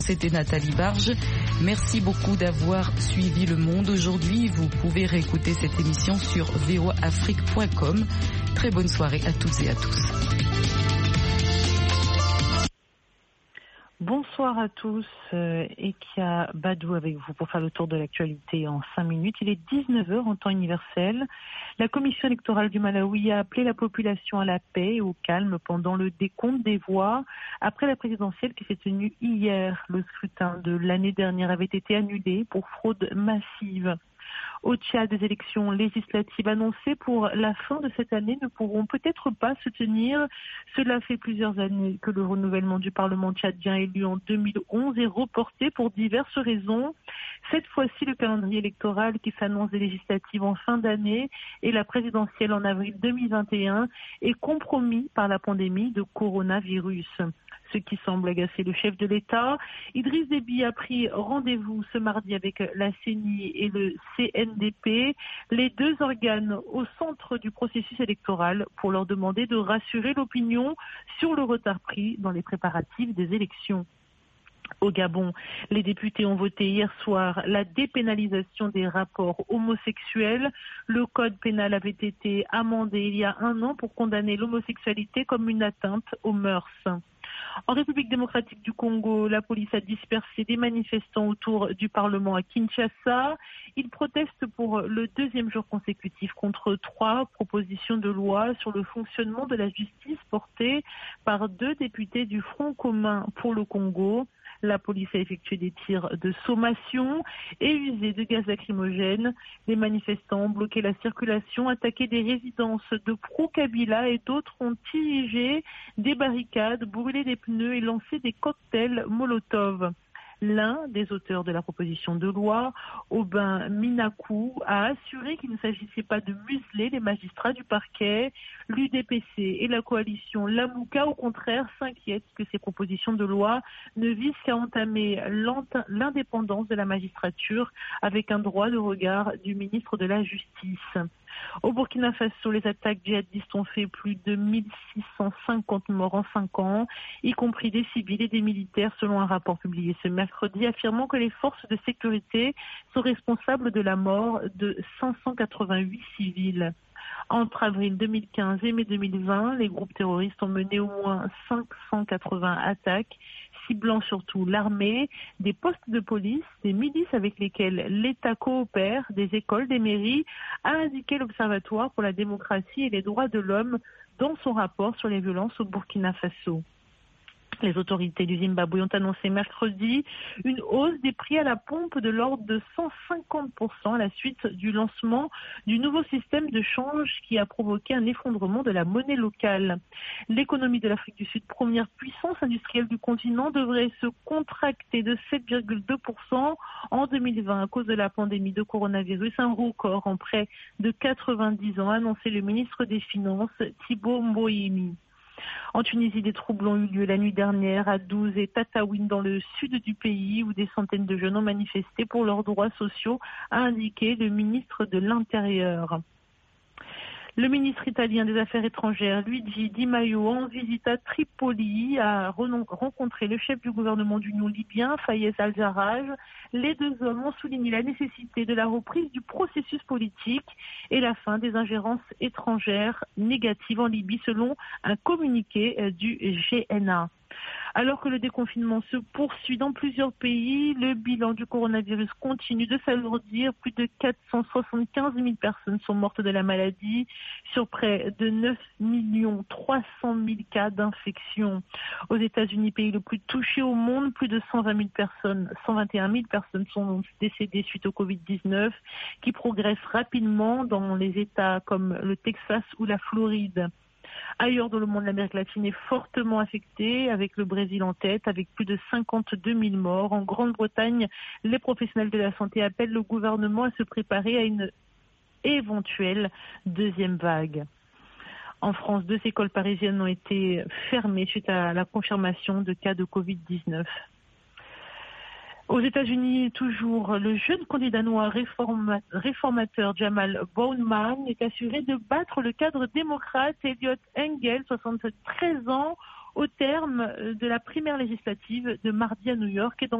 C'était Nathalie Barge. Merci beaucoup d'avoir suivi Le Monde aujourd'hui. Vous pouvez réécouter cette émission sur voaafrique.com. Très bonne soirée à toutes et à tous. Bonsoir à tous, Ekia Badou avec vous pour faire le tour de l'actualité en 5 minutes. Il est 19h en temps universel. La commission électorale du Malawi a appelé la population à la paix et au calme pendant le décompte des voix après la présidentielle qui s'est tenue hier. Le scrutin de l'année dernière avait été annulé pour fraude massive. Au Tchad, des élections législatives annoncées pour la fin de cette année ne pourront peut-être pas se tenir. Cela fait plusieurs années que le renouvellement du Parlement tchadien élu en 2011 est reporté pour diverses raisons. Cette fois-ci, le calendrier électoral qui s'annonce des législatives en fin d'année et la présidentielle en avril 2021 est compromis par la pandémie de coronavirus. Ce qui semble agacer le chef de l'État. Idriss Déby a pris rendez-vous ce mardi avec la CENI et le CNDP, les deux organes au centre du processus électoral, pour leur demander de rassurer l'opinion sur le retard pris dans les préparatifs des élections. Au Gabon, les députés ont voté hier soir la dépénalisation des rapports homosexuels. Le code pénal avait été amendé il y a 1 an pour condamner l'homosexualité comme une atteinte aux mœurs. En République démocratique du Congo, la police a dispersé des manifestants autour du Parlement à Kinshasa. Ils protestent pour le 2e jour consécutif contre 3 propositions de loi sur le fonctionnement de la justice portées par 2 députés du Front commun pour le Congo. La police a effectué des tirs de sommation et usé de gaz lacrymogène. Les manifestants ont bloqué la circulation, attaqué des résidences de pro-Kabila et d'autres ont tiré des barricades, brûlé des pneus et lancé des cocktails Molotov. L'un des auteurs de la proposition de loi, Aubin Minakou, a assuré qu'il ne s'agissait pas de museler les magistrats du parquet. L'UDPC et la coalition Lamouka, au contraire, s'inquiètent que ces propositions de loi ne visent qu'à entamer l'indépendance de la magistrature avec un droit de regard du ministre de la Justice. Au Burkina Faso, les attaques djihadistes ont fait plus de 1650 morts en 5 ans, y compris des civils et des militaires, selon un rapport publié ce mercredi, affirmant que les forces de sécurité sont responsables de la mort de 588 civils. Entre avril 2015 et mai 2020, les groupes terroristes ont mené au moins 580 attaques, ciblant surtout l'armée, des postes de police, des milices avec lesquelles l'État coopère, des écoles, des mairies, a indiqué l'Observatoire pour la démocratie et les droits de l'homme dans son rapport sur les violences au Burkina Faso. Les autorités du Zimbabwe ont annoncé mercredi une hausse des prix à la pompe de l'ordre de 150% à la suite du lancement du nouveau système de change qui a provoqué un effondrement de la monnaie locale. L'économie de l'Afrique du Sud, première puissance industrielle du continent, devrait se contracter de 7,2% en 2020 à cause de la pandémie de coronavirus, un record en près de 90 ans, a annoncé le ministre des Finances Thibault Mboyemi. En Tunisie, des troubles ont eu lieu la nuit dernière à Douz et Tataouine dans le sud du pays où des centaines de jeunes ont manifesté pour leurs droits sociaux, a indiqué le ministre de l'Intérieur. Le ministre italien des Affaires étrangères, Luigi Di Maio, en visite à Tripoli, a rencontré le chef du gouvernement d'union libyen, Fayez al-Sarraj. Les deux hommes ont souligné la nécessité de la reprise du processus politique et la fin des ingérences étrangères négatives en Libye, selon un communiqué du GNA. Alors que le déconfinement se poursuit dans plusieurs pays, le bilan du coronavirus continue de s'alourdir. Plus de 475 000 personnes sont mortes de la maladie sur près de 9 300 000 cas d'infection. Aux États-Unis, pays le plus touché au monde, plus de 121 000 personnes sont décédées suite au Covid-19 qui progresse rapidement dans les États comme le Texas ou la Floride. Ailleurs dans le monde, l'Amérique latine est fortement affectée, avec le Brésil en tête, avec plus de 52 000 morts. En Grande-Bretagne, les professionnels de la santé appellent le gouvernement à se préparer à une éventuelle deuxième vague. En France, 2 écoles parisiennes ont été fermées suite à la confirmation de cas de Covid-19. Aux États-Unis, toujours, le jeune candidat noir réformateur Jamal Bowman est assuré de battre le cadre démocrate Eliot Engel, 73 ans, au terme de la primaire législative de mardi à New York et dans